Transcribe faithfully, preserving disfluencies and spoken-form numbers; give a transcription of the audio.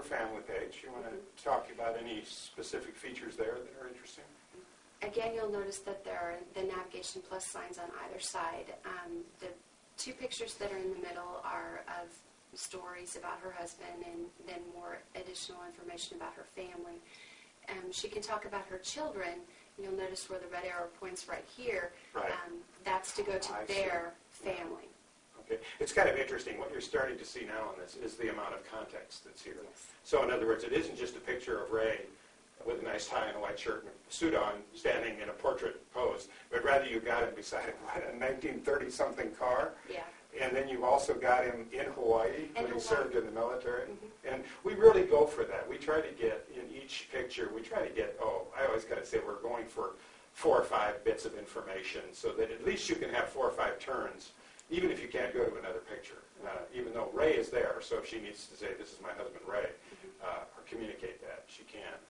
her family page. You want to mm-hmm. talk about any specific features there that are interesting? Again, you'll notice that there are the navigation plus signs on either side. Um, the two pictures that are in the middle are of stories about her husband and then more additional information about her family. Um, she can talk about her children. You'll notice where the red arrow points right here. Right. Um, that's to go to I their see. family. Okay. It's kind of interesting. What you're starting to see now on this is the amount of context that's here. Yes. So in other words, it isn't just a picture of Ray with a nice tie and a white shirt and a suit on, standing in a portrait pose, but rather you got him beside what, a nineteen thirty-something car. Yeah. And then you've also got him in Hawaii in when Hawaii. he served in the military. Mm-hmm. And we really go for that. We try to get, in each picture, we try to get, oh, I always got to say we're going for four or five bits of information so that at least you can have four or five turns, even if you can't go to another picture, uh, even though Ray is there. So if she needs to say, this is my husband Ray, uh, or communicate that, she can.